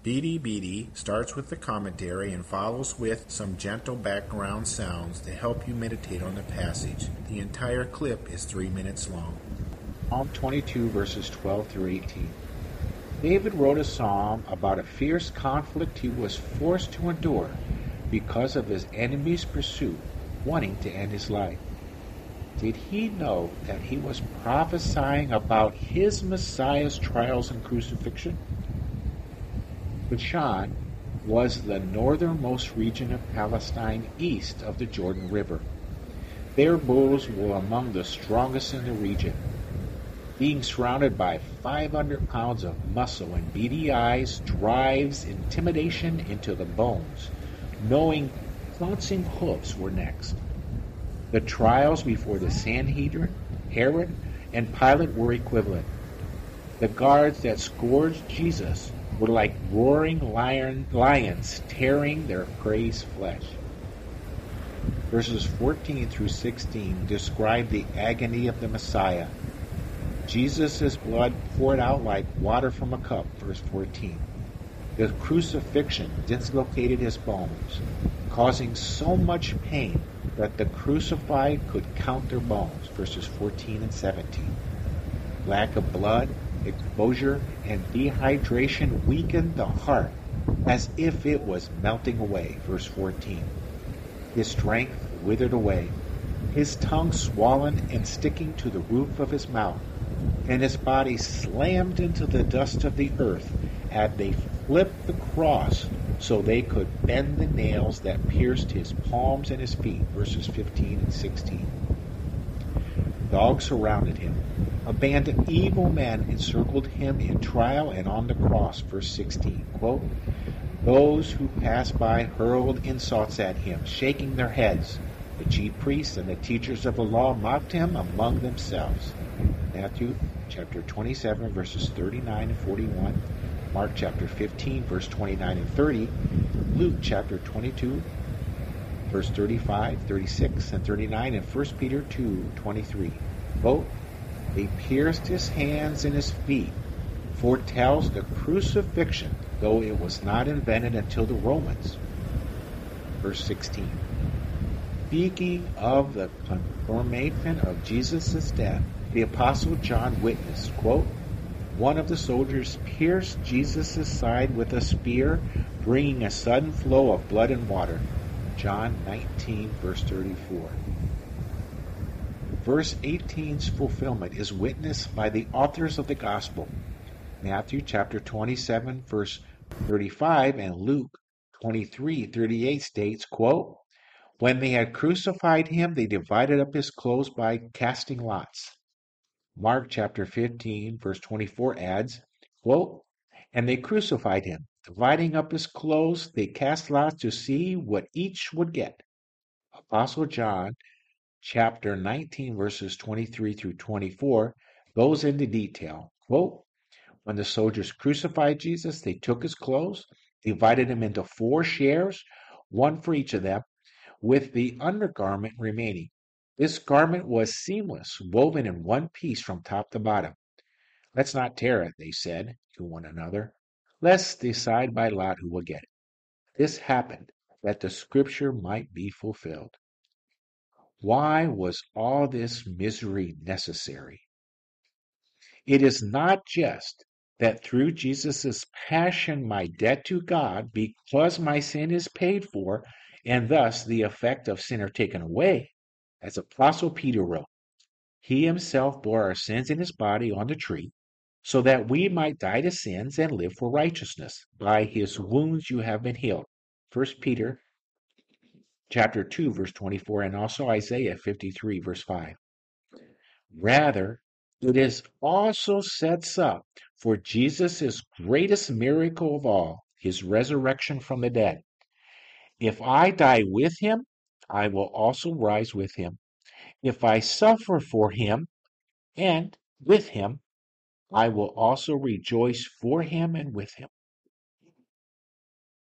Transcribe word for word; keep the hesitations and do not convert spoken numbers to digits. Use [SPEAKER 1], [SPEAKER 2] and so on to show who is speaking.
[SPEAKER 1] Beady Beady starts with the commentary and follows with some gentle background sounds to help you meditate on the passage. The entire clip is three minutes long.
[SPEAKER 2] Psalm twenty-two, verses twelve through eighteen. David wrote a psalm about a fierce conflict he was forced to endure because of his enemy's pursuit, wanting to end his life. Did he know that he was prophesying about his Messiah's trials and crucifixion? Bashan was the northernmost region of Palestine east of the Jordan River. Their bulls were among the strongest in the region. Being surrounded by five hundred pounds of muscle and beady eyes drives intimidation into the bones, knowing pouncing hoofs were next. The trials before the Sanhedrin, Herod, and Pilate were equivalent. The guards that scourged Jesus were like roaring lion, lions tearing their prey's flesh. Verses fourteen through sixteen describe the agony of the Messiah. Jesus' blood poured out like water from a cup, verse fourteen. The crucifixion dislocated his bones, causing so much pain that the crucified could count their bones, verses fourteen and seventeen. Lack of blood, exposure, and dehydration weakened the heart as if it was melting away, verse fourteen. His strength withered away, his tongue swollen and sticking to the roof of his mouth, and his body slammed into the dust of the earth as they flipped the cross so they could bend the nails that pierced his palms and his feet, verses fifteen and sixteen. Dogs surrounded him. A band of evil men encircled him in trial and on the cross, verse sixteen. Quote, those who passed by hurled insults at him, shaking their heads. The chief priests and the teachers of the law mocked him among themselves. Matthew chapter twenty-seven, verses thirty-nine and forty-one. Mark chapter fifteen, verse twenty-nine and thirty. Luke chapter twenty-two, verse thirty-five, thirty-six, and thirty-nine, and First Peter two, twenty-three. Quote, they pierced his hands and his feet, foretells the crucifixion, though it was not invented until the Romans. Verse sixteen. Speaking of the confirmation of Jesus' death, the Apostle John witnessed, quote, one of the soldiers pierced Jesus' side with a spear, bringing a sudden flow of blood and water. John nineteen, verse thirty-four. Verse eighteen's fulfillment is witnessed by the authors of the Gospel. Matthew chapter twenty-seven, verse thirty-five, and Luke twenty-three, thirty-eight states, quote, when they had crucified him, they divided up his clothes by casting lots. Mark chapter fifteen, verse twenty-four adds, quote, and they crucified him. Dividing up his clothes, they cast lots to see what each would get. Apostle John chapter nineteen, verses twenty-three through twenty-four goes into detail. Quote, when the soldiers crucified Jesus, they took his clothes, divided them into four shares, one for each of them, with the undergarment remaining. This garment was seamless, woven in one piece from top to bottom. Let's not tear it, they said to one another. Let's decide by lot who will get it. This happened that the scripture might be fulfilled. Why was all this misery necessary? It is not just that through Jesus' passion my debt to God, because my sin is paid for, and thus the effect of sin are taken away. As Apostle Peter wrote, he himself bore our sins in his body on the tree, so that we might die to sins and live for righteousness. By his wounds you have been healed. First Peter chapter two, verse twenty-four, and also Isaiah fifty-three, verse five. Rather, it is also sets up for Jesus' greatest miracle of all, his resurrection from the dead. If I die with him, I will also rise with him. If I suffer for him and with him, I will also rejoice for him and with him.